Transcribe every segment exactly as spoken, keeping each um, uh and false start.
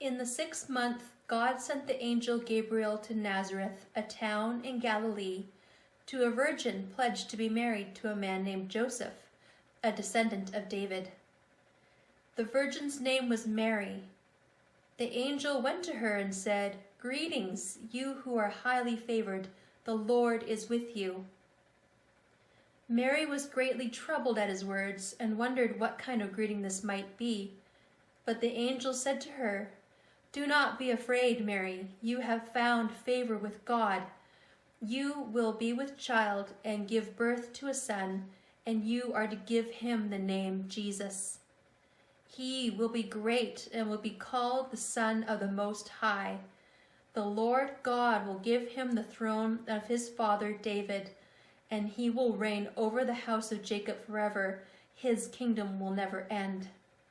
In the sixth month, God sent the angel Gabriel to Nazareth, a town in Galilee, to a virgin pledged to be married to a man named Joseph, a descendant of David. The virgin's name was Mary. The angel went to her and said, "Greetings, you who are highly favored, the Lord is with you." Mary was greatly troubled at his words and wondered what kind of greeting this might be. But the angel said to her, "Do not be afraid, Mary. You have found favor with God. You will be with child and give birth to a son, and you are to give him the name Jesus. He will be great and will be called the Son of the Most High. The Lord God will give him the throne of his father David, and he will reign over the house of Jacob forever. His kingdom will never end."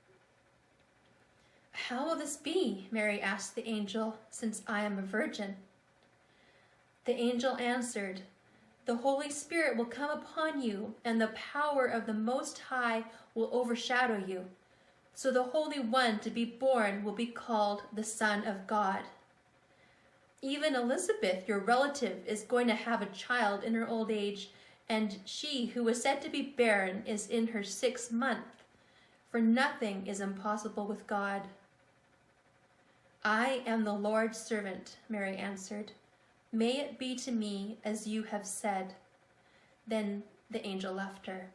"How will this be?" Mary asked the angel, "since I am a virgin?" The angel answered, "The Holy Spirit will come upon you, and the power of the Most High will overshadow you. So the Holy One to be born will be called the Son of God. Even Elizabeth, your relative, is going to have a child in her old age, and she who was said to be barren is in her sixth month, for nothing is impossible with God." "I am the Lord's servant," Mary answered. "May it be to me as you have said." Then the angel left her.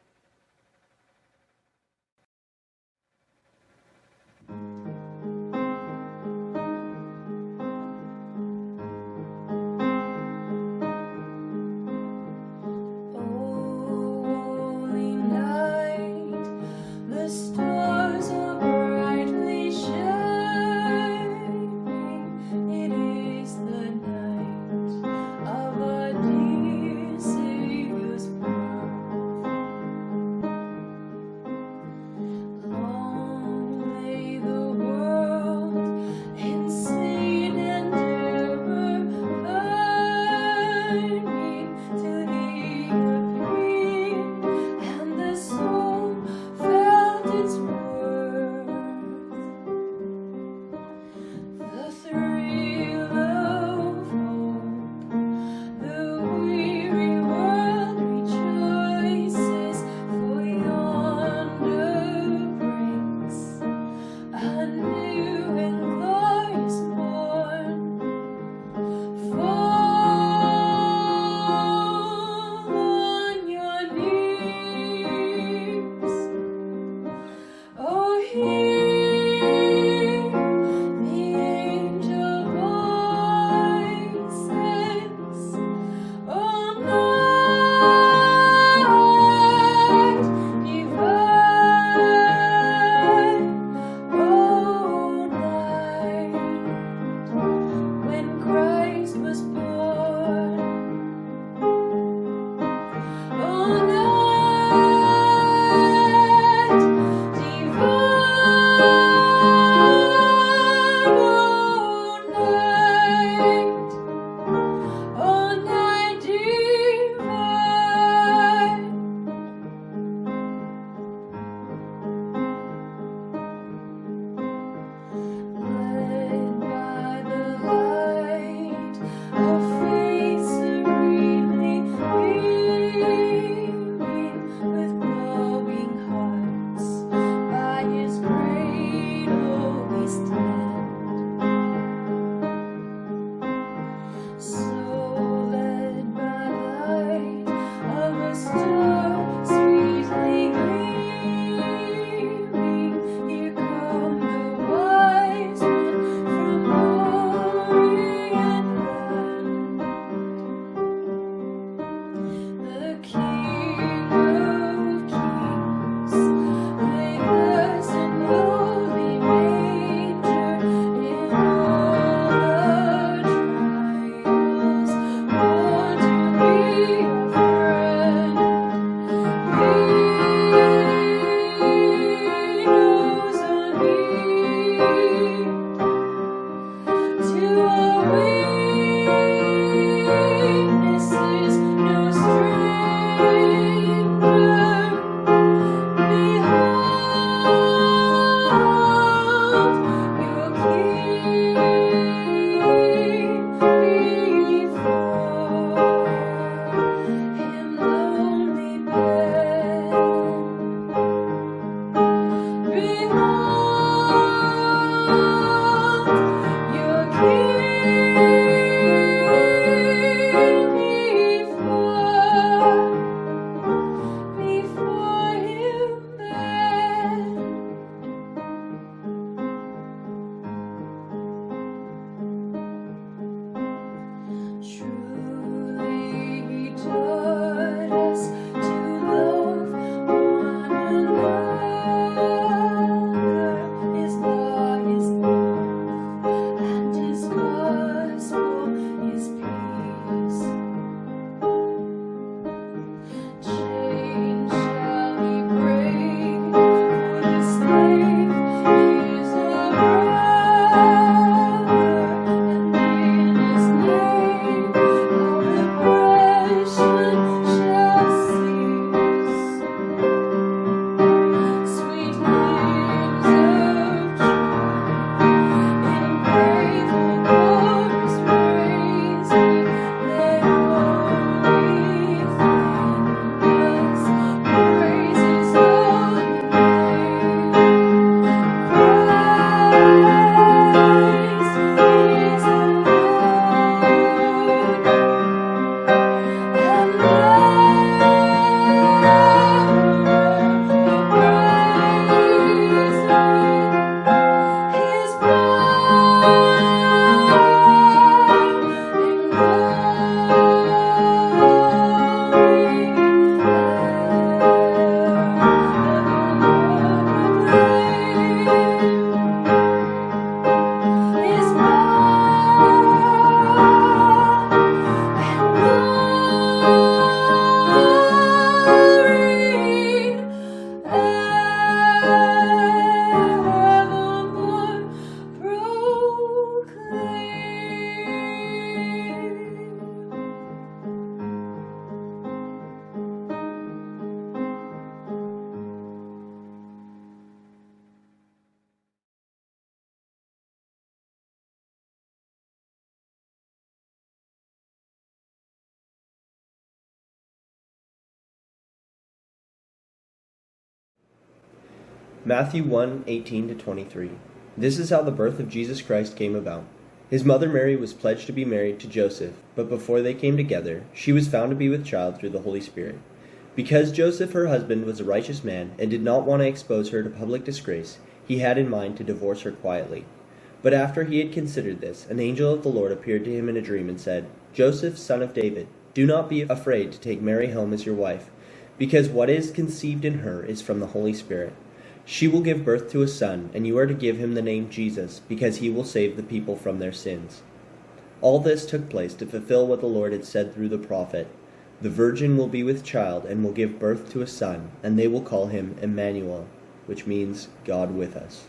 Matthew one, eighteen to twenty-three. This is how the birth of Jesus Christ came about. His mother Mary was pledged to be married to Joseph, but before they came together, she was found to be with child through the Holy Spirit. Because Joseph, her husband, was a righteous man and did not want to expose her to public disgrace, he had in mind to divorce her quietly. But after he had considered this, an angel of the Lord appeared to him in a dream and said, "Joseph, son of David, do not be afraid to take Mary home as your wife, because what is conceived in her is from the Holy Spirit. She will give birth to a son, and you are to give him the name Jesus, because he will save the people from their sins." All this took place to fulfill what the Lord had said through the prophet, "The virgin will be with child and will give birth to a son, and they will call him Emmanuel," which means God with us.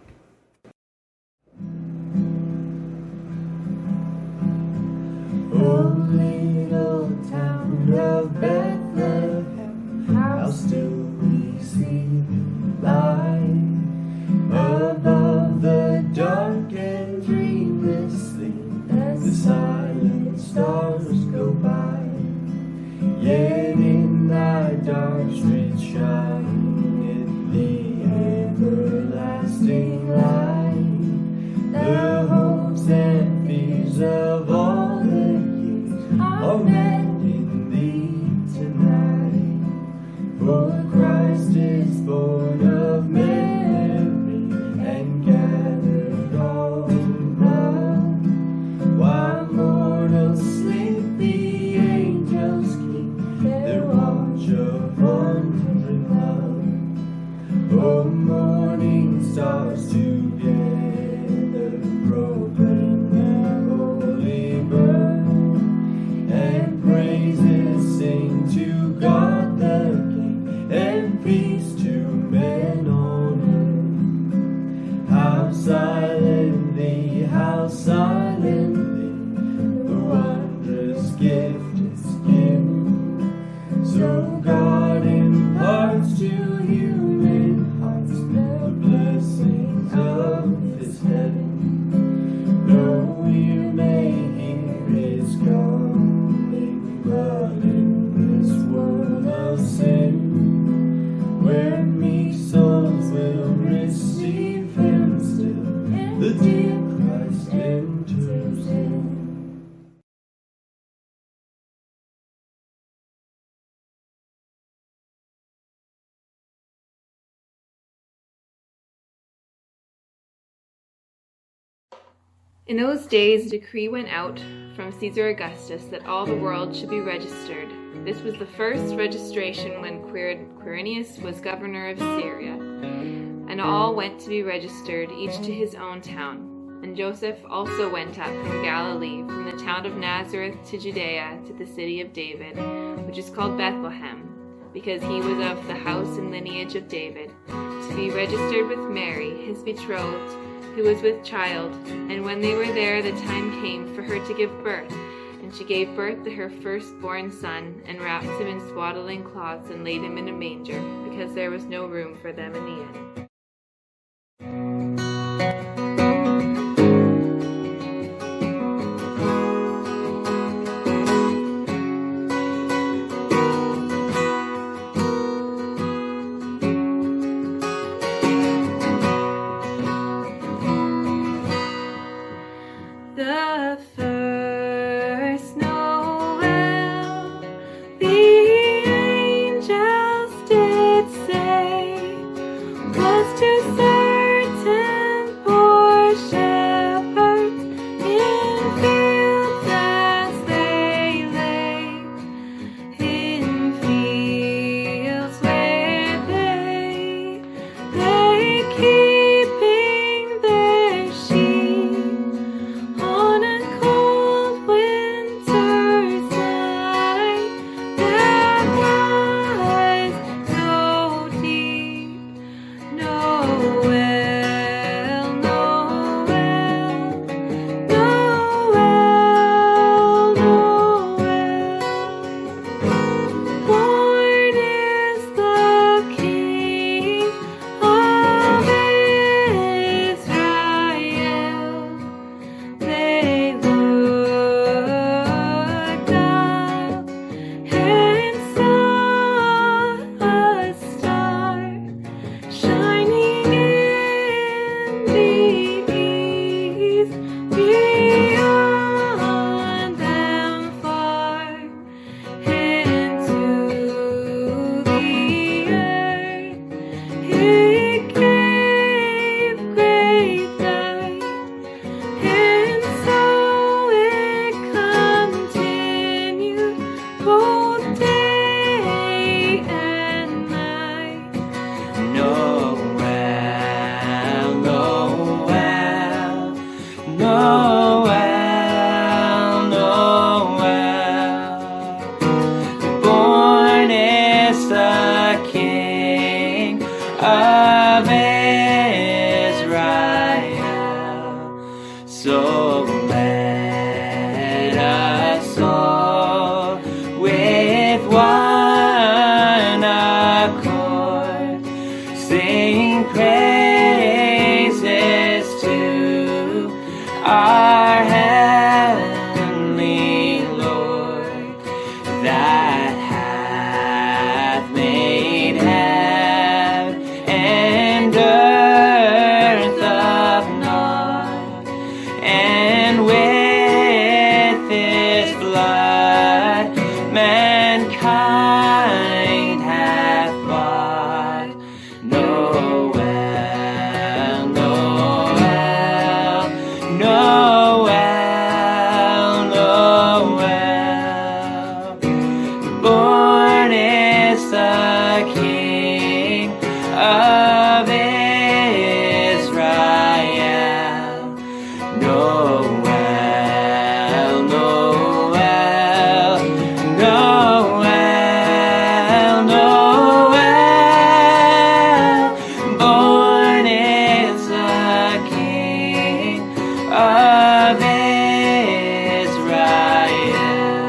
Oh, little town of Bethlehem, how still we see the light above the dark and dreamless sleep as the silent stars go by. Yet in thy dark streets shineth the everlasting light. The hopes and fears of all the years are met in thee tonight. For Christ is born of Mary and gathered all around. While mortals sleep, the angels keep their watch of wonder and love. Oh, morning stars together proclaim their holy birth, and praises sing to God the King, and peace to men on earth. How silently, how silently the wondrous gift is given. So God imparts to human hearts the blessings of his heaven. No ear may hear his calling, but in this world of sin, where meek souls will receive him still, the dear Christ enters in. In those days, a decree went out from Caesar Augustus that all the world should be registered. This was the first registration when Quir- Quirinius was governor of Syria. And all went to be registered, each to his own town. And Joseph also went up from Galilee, from the town of Nazareth to Judea, to the city of David, which is called Bethlehem, because he was of the house and lineage of David, to be registered with Mary, his betrothed, who was with child. And when they were there, the time came for her to give birth. And she gave birth to her firstborn son, and wrapped him in swaddling cloths, and laid him in a manger, because there was no room for them in the inn. The first Noel, the angels did say, was So let us all with one accord sing praises to our heavenly Lord, that hath made heaven and earth of naught, and with his blood mankind hath bought. Noel, Noel, Noel, Noel. Born is the King of Israel. Noel, Noel, Noel, Noel. Born is the King of Israel.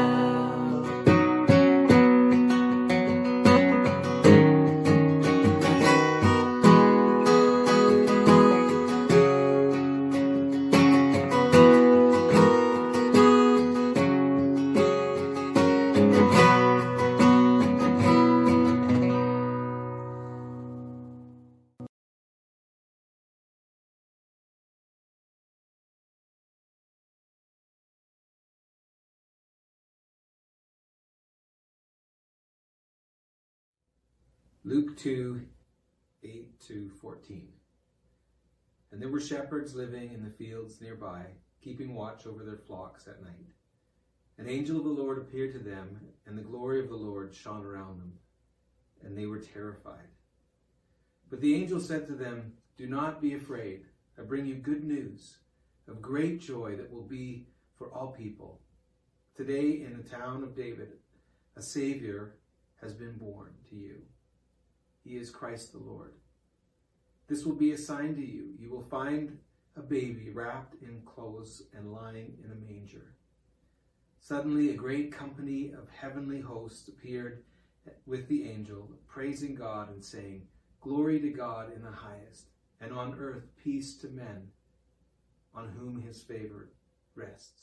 Luke two, eight to fourteen. And there were shepherds living in the fields nearby, keeping watch over their flocks at night. An angel of the Lord appeared to them, and the glory of the Lord shone around them, and they were terrified. But the angel said to them, "Do not be afraid. I bring you good news of great joy that will be for all people. Today in the town of David, a Savior has been born to you. He is Christ the Lord. This will be a sign to you. You will find a baby wrapped in clothes and lying in a manger." Suddenly a great company of heavenly hosts appeared with the angel, praising God and saying, "Glory to God in the highest, and on earth peace to men on whom his favor rests."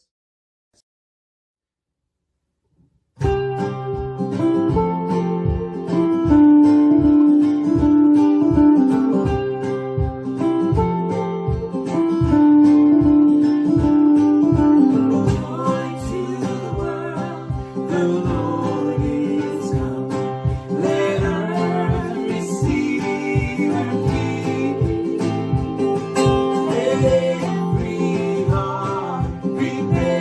Prepare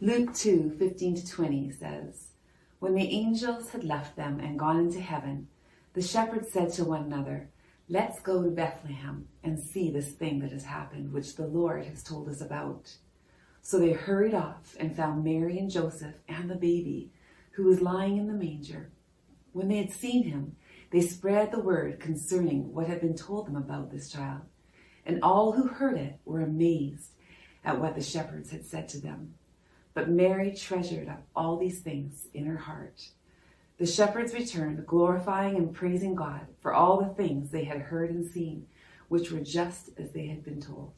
Luke two, fifteen to twenty says, When the angels had left them and gone into heaven, the shepherds said to one another, Let's go to Bethlehem and see this thing that has happened, which the Lord has told us about. So they hurried off and found Mary and Joseph and the baby, who was lying in the manger. When they had seen him, they spread the word concerning what had been told them about this child. And all who heard it were amazed at what the shepherds had said to them. But Mary treasured up all these things in her heart. The shepherds returned, glorifying and praising God for all the things they had heard and seen, which were just as they had been told.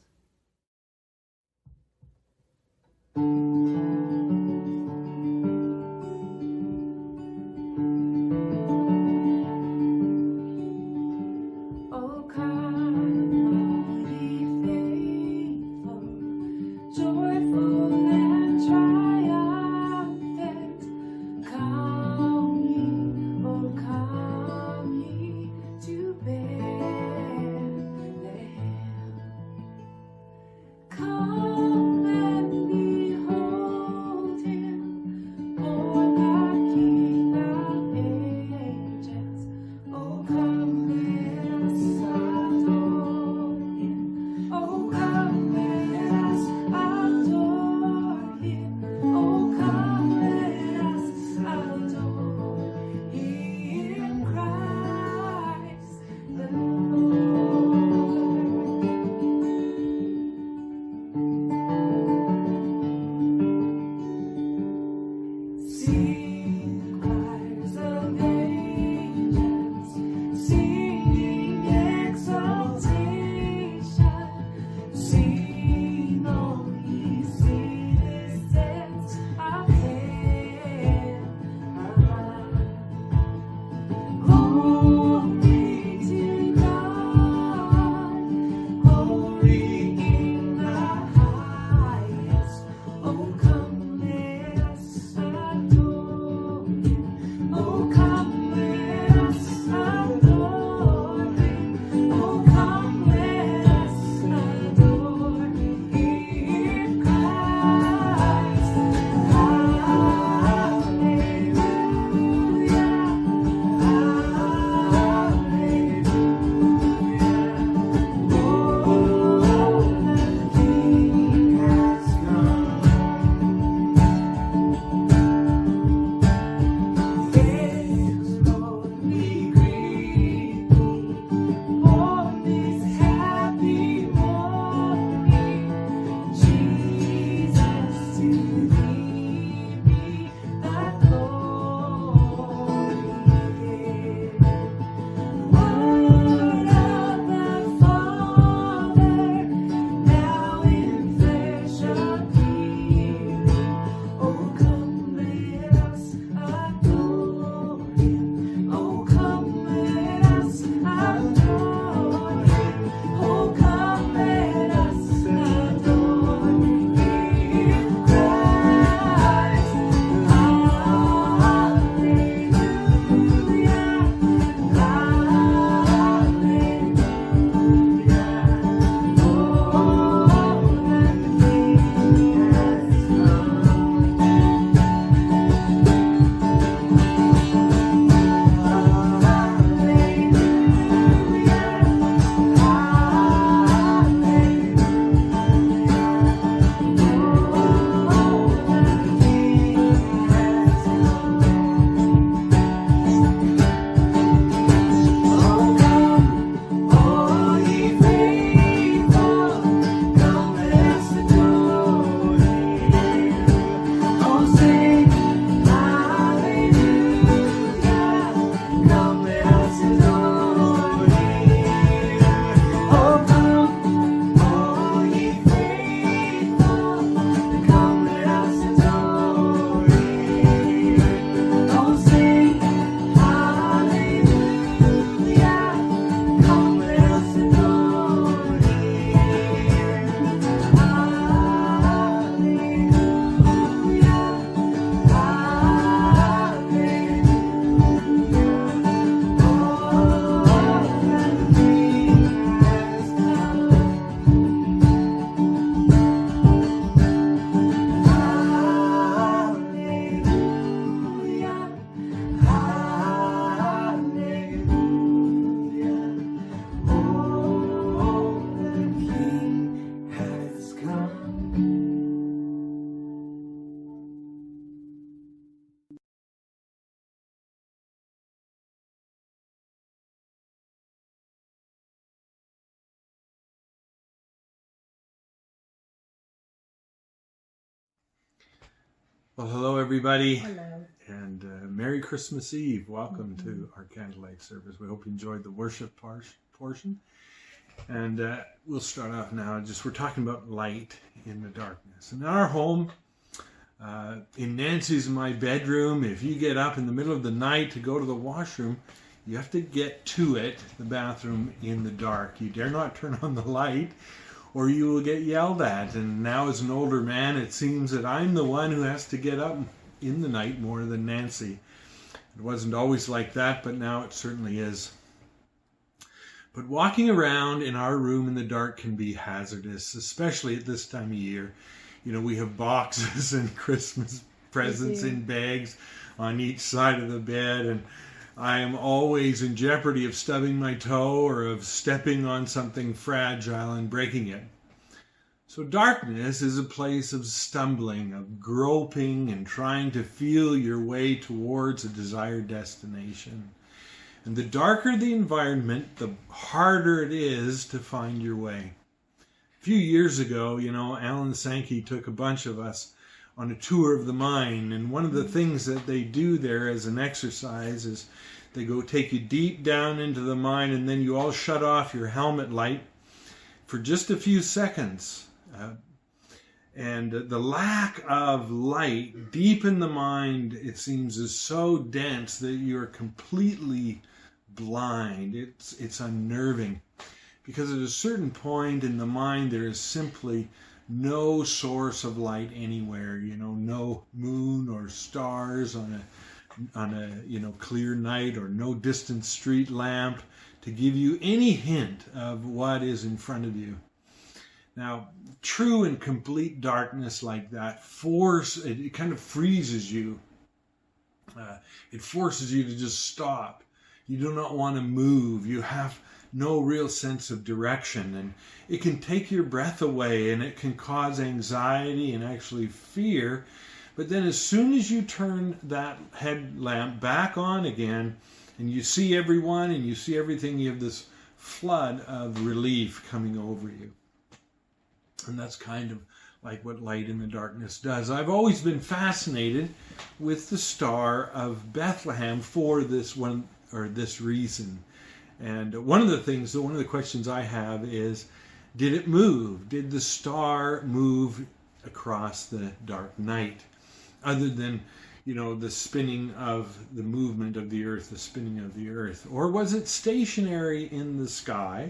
Oh, come, all ye faithful, joyful and triumphant. Come ye, oh, come ye to Bethlehem. Come and behold Well, hello, everybody. Hello. And uh, Merry Christmas Eve. Welcome mm-hmm. to our candlelight service. We hope you enjoyed the worship par- portion. And uh, we'll start off now. Just we're talking about light in the darkness. And in our home, uh, in Nancy's my bedroom, if you get up in the middle of the night to go to the washroom, you have to get to it, the bathroom, in the dark. You dare not turn on the light, or you will get yelled at. And now as an older man, it seems that I'm the one who has to get up in the night more than Nancy. It wasn't always like that, but now it certainly is. But walking around in our room in the dark can be hazardous, especially at this time of year. You know, we have boxes and Christmas presents in bags on each side of the bed, and I am always in jeopardy of stubbing my toe or of stepping on something fragile and breaking it. So darkness is a place of stumbling, of groping and trying to feel your way towards a desired destination. And the darker the environment, the harder it is to find your way. A few years ago, you know, Alan Sankey took a bunch of us on a tour of the mine, and one of the things that they do there as an exercise is they go take you deep down into the mine, and then you all shut off your helmet light for just a few seconds. Uh, and the lack of light deep in the mine, it seems, is so dense that you're completely blind. It's it's unnerving, because at a certain point in the mine there is simply no source of light anywhere. You know, no moon or stars on a on a you know clear night, or no distant street lamp to give you any hint of what is in front of you. Now, true and complete darkness like that force it, it kind of freezes you. Uh, it forces you to just stop. You do not want to move. You have no real sense of direction, and it can take your breath away, and it can cause anxiety and actually fear. But then as soon as you turn that headlamp back on again, and you see everyone and you see everything, you have this flood of relief coming over you. And that's kind of like what light in the darkness does. I've always been fascinated with the Star of Bethlehem for this one or this reason. And one of the things, one of the questions I have is, did it move? Did the star move across the dark night? Other than, you know, the spinning of the movement of the earth, the spinning of the earth. Or was it stationary in the sky?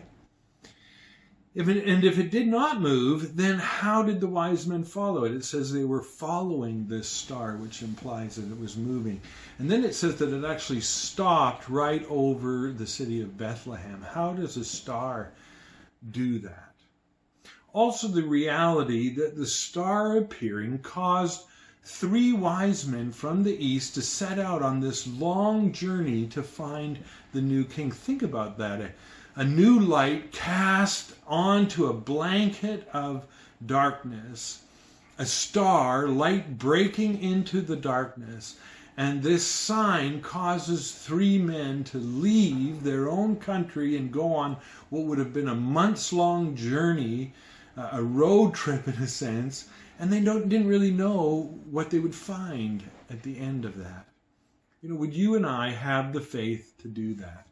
If it, and if it did not move, then how did the wise men follow it? It says they were following this star, which implies that it was moving. And then it says that it actually stopped right over the city of Bethlehem. How does a star do that? Also, the reality that the star appearing caused three wise men from the east to set out on this long journey to find the new king. Think about that. A new light cast onto a blanket of darkness, a star, light breaking into the darkness, and this sign causes three men to leave their own country and go on what would have been a months-long journey, uh, a road trip in a sense, and they don't, didn't really know what they would find at the end of that. You know, would you and I have the faith to do that?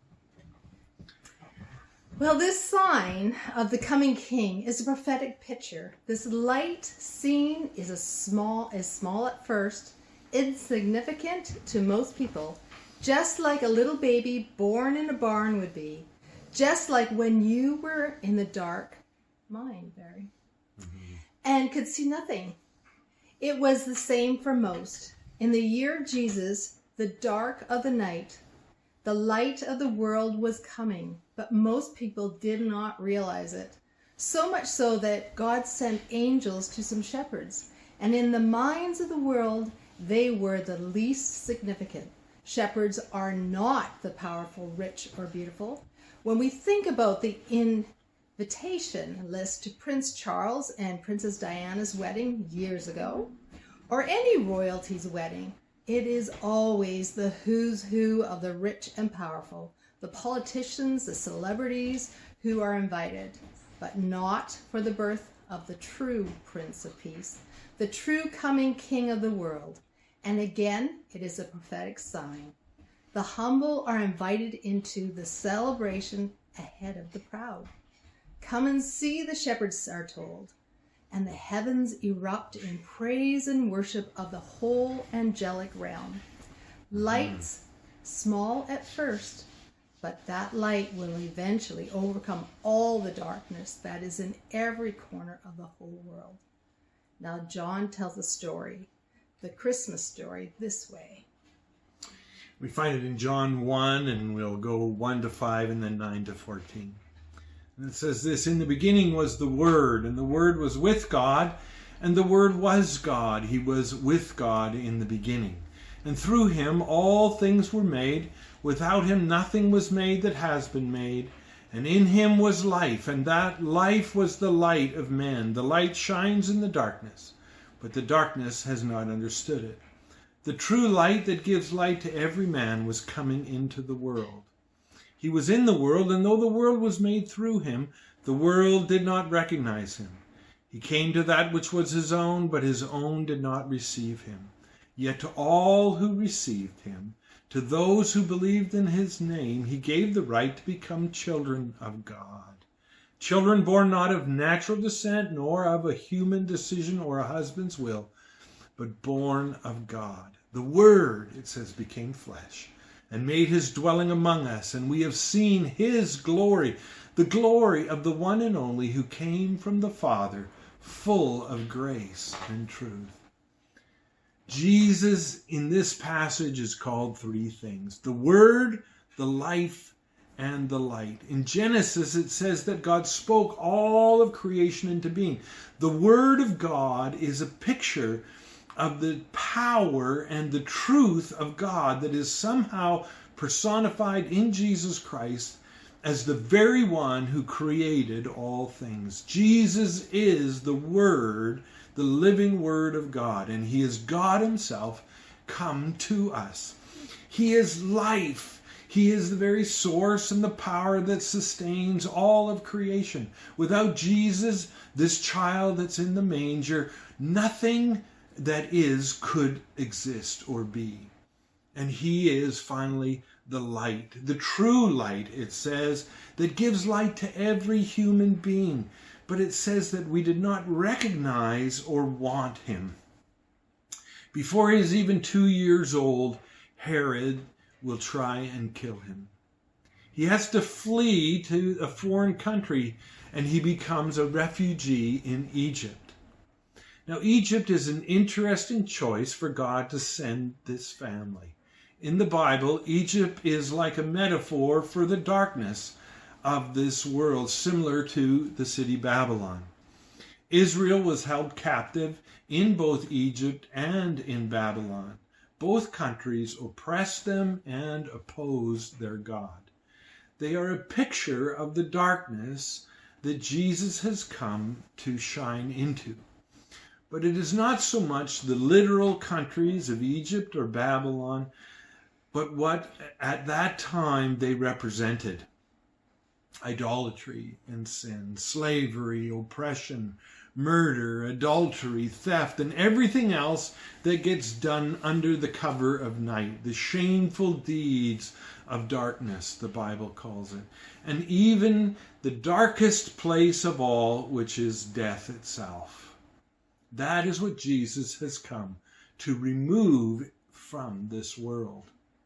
Well, this sign of the coming king is a prophetic picture. This light seen is a small, is small at first, insignificant to most people, just like a little baby born in a barn would be, just like when you were in the dark mine, Barry, mm-hmm. and could see nothing. It was the same for most. In the year of Jesus, the dark of the night, the light of the world was coming, but most people did not realize it. So much so that God sent angels to some shepherds, and in the minds of the world, they were the least significant. Shepherds are not the powerful, rich, or beautiful. When we think about the invitation list to Prince Charles and Princess Diana's wedding years ago, or any royalty's wedding, it is always the who's who of the rich and powerful, the politicians, the celebrities who are invited, but not for the birth of the true Prince of Peace. the true coming King of the world. And again, it is a prophetic sign. The humble are invited into the celebration ahead of the proud. Come and see, the shepherds are told, and the heavens erupt in praise and worship of the whole angelic realm. Lights, small at first, but that light will eventually overcome all the darkness that is in every corner of the whole world. Now John tells a story, the Christmas story, this way. We find it in John one, and we'll go one to five and then nine to fourteen. And it says this: "In the beginning was the Word, and the Word was with God, and the Word was God. He was with God in the beginning. And through him all things were made. Without him nothing was made that has been made. And in him was life, and that life was the light of men. The light shines in the darkness, but the darkness has not understood it. The true light that gives light to every man was coming into the world. He was in the world, and though the world was made through him, the world did not recognize him. He came to that which was his own, but his own did not receive him. Yet to all who received him, to those who believed in his name, he gave the right to become children of God. Children born not of natural descent, nor of a human decision or a husband's will, but born of God. The Word," it says, "became flesh and made his dwelling among us, and we have seen his glory, the glory of the one and only who came from the Father, full of grace and truth." Jesus in this passage is called three things: the Word, the life, and the light. In Genesis, it says that God spoke all of creation into being. The Word of God is a picture of the power and the truth of God that is somehow personified in Jesus Christ as the very one who created all things. Jesus is the Word, the living Word of God, and he is God himself come to us. He is life. He is the very source and the power that sustains all of creation. Without Jesus, this child that's in the manger, nothing that is could exist or be. And he is finally the light, the true light, it says, that gives light to every human being. But it says that we did not recognize or want him. Before he is even two years old, Herod will try and kill him. He has to flee to a foreign country, and he becomes a refugee in Egypt. Now, Egypt is an interesting choice for God to send this family. In the Bible, Egypt is like a metaphor for the darkness of this world, similar to the city Babylon. Israel was held captive in both Egypt and in Babylon. Both countries oppressed them and opposed their God. They are a picture of the darkness that Jesus has come to shine into. But it is not so much the literal countries of Egypt or Babylon, but what at that time they represented: idolatry and sin, slavery, oppression, murder, adultery, theft, and everything else that gets done under the cover of night. The shameful deeds of darkness, the Bible calls it. And even the darkest place of all, which is death itself. That is what Jesus has come to remove from this world.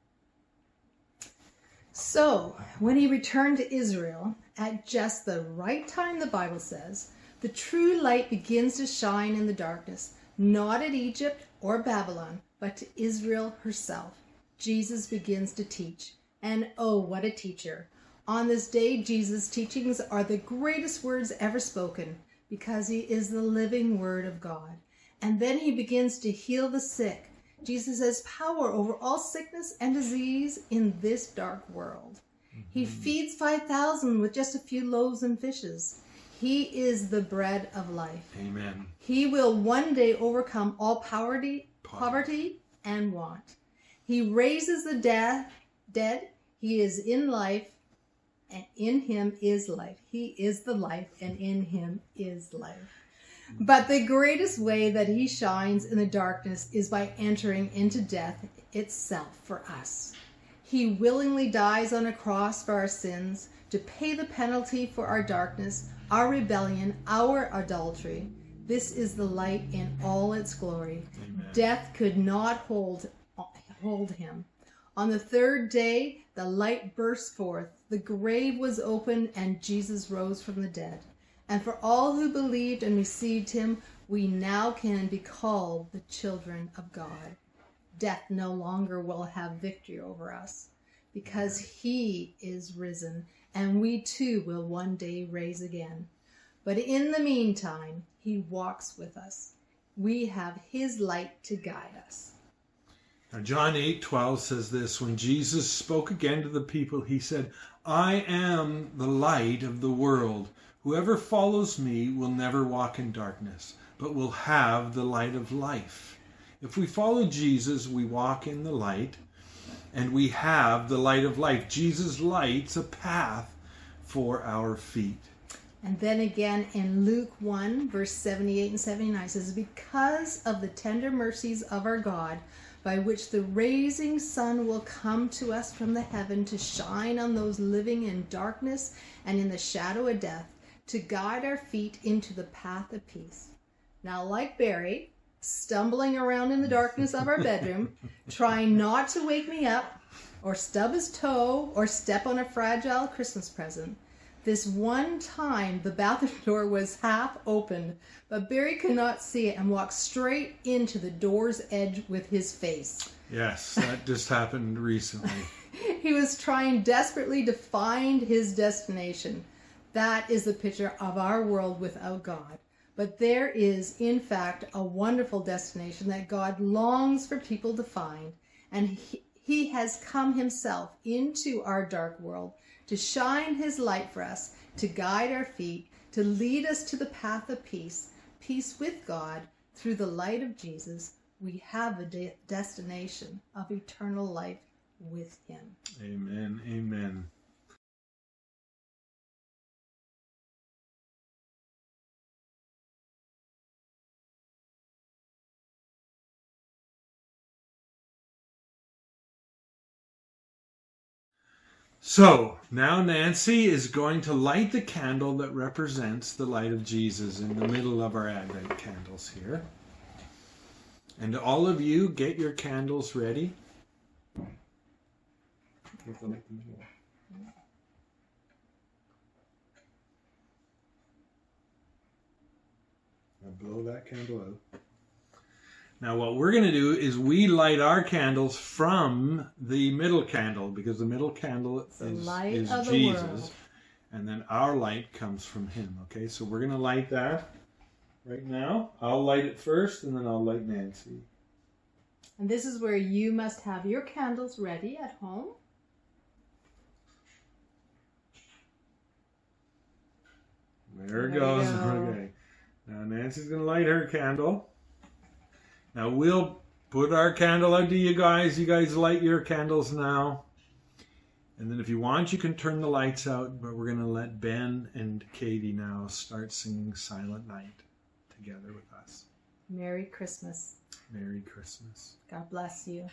So, when he returned to Israel, at just the right time, the Bible says, the true light begins to shine in the darkness, not at Egypt or Babylon, but to Israel herself. Jesus begins to teach. And oh, what a teacher. On this day, Jesus' teachings are the greatest words ever spoken, because he is the living Word of God. And then he begins to heal the sick. Jesus has power over all sickness and disease in this dark world. Mm-hmm. He feeds five thousand with just a few loaves and fishes. He is the bread of life. Amen. He will one day overcome all poverty, poverty and want. He raises the dead. dead. He is in life, and in him is life. He is the life, and in him is life. But the greatest way that he shines in the darkness is by entering into death itself for us. He willingly dies on a cross for our sins to pay the penalty for our darkness, our rebellion, our adultery. This is the light in all its glory. Amen. Death could not hold, hold him. On the third day, the light burst forth. The grave was opened and Jesus rose from the dead. And for all who believed and received him, we now can be called the children of God. Death no longer will have victory over us because he is risen, and we too will one day rise again. But in the meantime, he walks with us. We have his light to guide us. Now, John eight twelve says this, when Jesus spoke again to the people, he said, I am the light of the world. Whoever follows me will never walk in darkness, but will have the light of life. If we follow Jesus, we walk in the light, and we have the light of life. Jesus lights a path for our feet. And then again in Luke one, verse seventy-eight and seventy-nine, says, because of the tender mercies of our God, by which the rising sun will come to us from the heaven to shine on those living in darkness and in the shadow of death, to guide our feet into the path of peace. Now, like Barry, stumbling around in the darkness of our bedroom, trying not to wake me up, or stub his toe, or step on a fragile Christmas present. This one time, the bathroom door was half opened, but Barry could not see it and walked straight into the door's edge with his face. Yes, that just happened recently. He was trying desperately to find his destination. That is the picture of our world without God. But there is, in fact, a wonderful destination that God longs for people to find. And he, he has come himself into our dark world to shine his light for us, to guide our feet, to lead us to the path of peace, peace with God. Through the light of Jesus, we have a de- destination of eternal life with him. Amen, amen. So, now Nancy is going to light the candle that represents the light of Jesus in the middle of our Advent candles here. And all of you, get your candles ready. Now blow that candle out. Now what we're going to do is we light our candles from the middle candle, because the middle candle The is, light is of the Jesus. world. And then our light comes from him. Okay, so we're going to light that right now. I'll light it first, and then I'll light Nancy. And this is where you must have your candles ready at home. There it There goes. you go. Okay. Now Nancy's going to light her candle. Now we'll put our candle out to you guys. You guys light your candles now. And then if you want, you can turn the lights out. But we're going to let Ben and Katie now start singing Silent Night together with us. Merry Christmas. Merry Christmas. God bless you.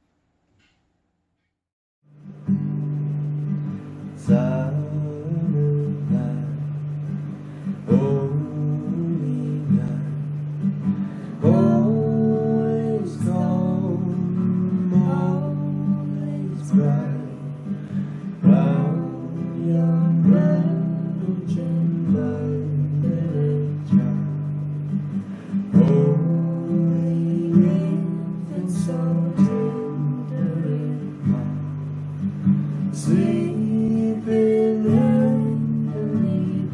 Silent night, holy night, always calm, always bright, round young virgin blinded child, holy infant so tender in heart, sleep in heavenly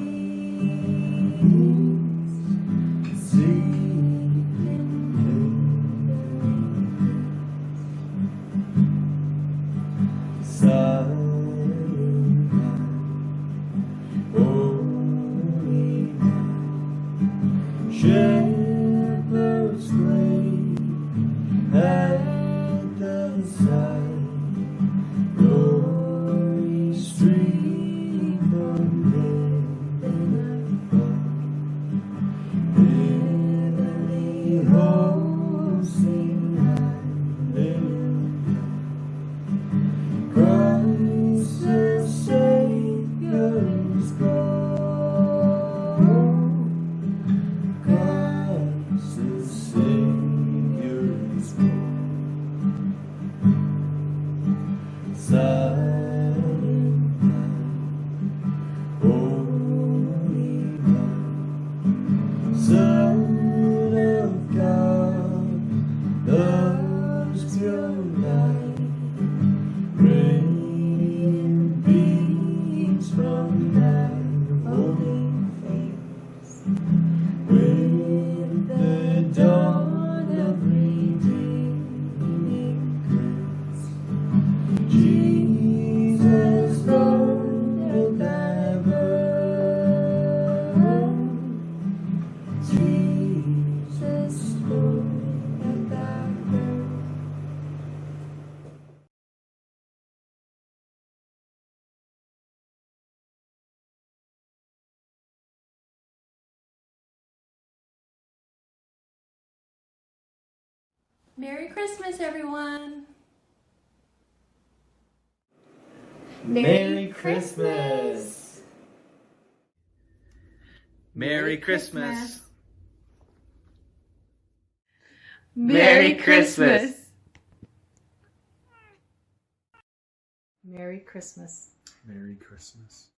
peace, sleep in heavenly peace. Silent night, holy night, shepherds sleep at the side. Glory stream from heaven above, Merry Christmas, everyone! Merry Christmas! Merry Christmas. Merry Christmas. Merry Christmas. Merry Christmas.